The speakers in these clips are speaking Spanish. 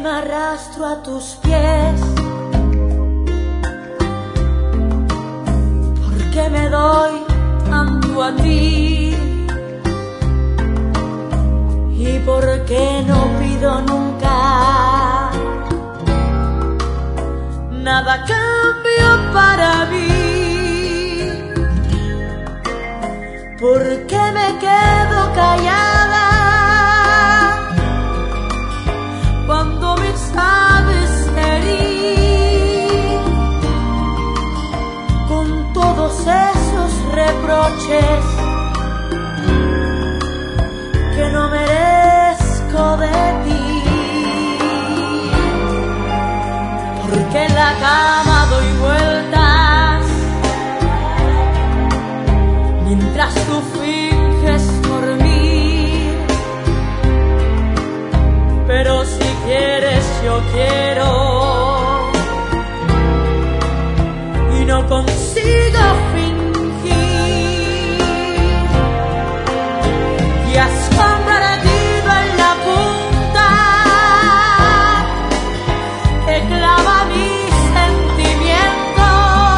me arrastro a tus pies, porque me doy tanto a ti y porque no pido nunca nada a cambio para mí, porque me quedo callada cuando me sabes herir con todos esos reproches que no merezco de ti, porque en la cama doy vueltas mientras tú finges dormir, pero si quieres yo quiero y no consigo fingir, y has convertido en la punta que clava mis sentimientos,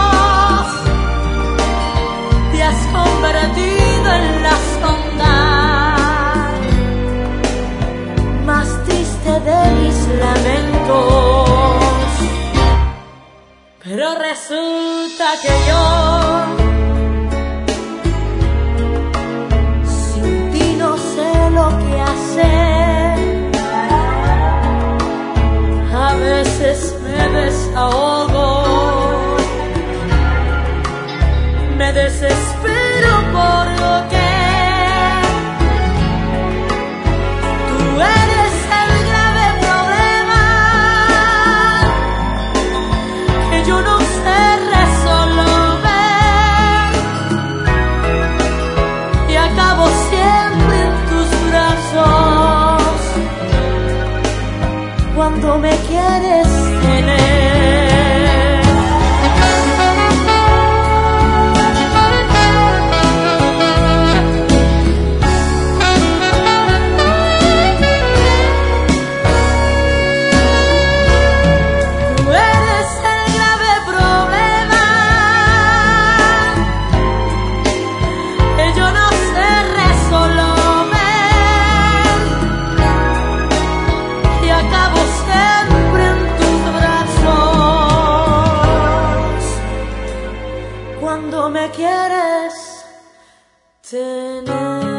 te has convertido en la sonda más triste de mis lamentos. Pero resulta que yo sin ti no sé lo que hacer. A veces me desahogo, me desespero porque tú eres el grave problema que yo no sé resolver, y acabo siempre en tus brazos cuando me quieres tener. Cuando me quieres tener.